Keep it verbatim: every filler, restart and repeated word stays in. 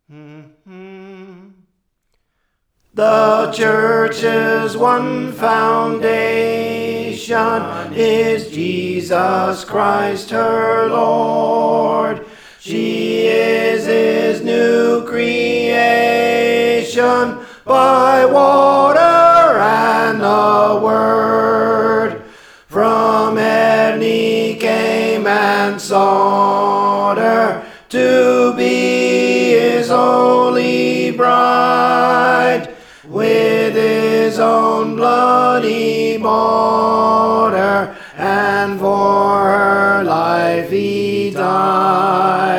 The church's one foundation is Jesus Christ her Lord. She is his new creation by water and the word. From heaven he came and sought her to be his holy bride. With his own blood he bought her, and for her life he died.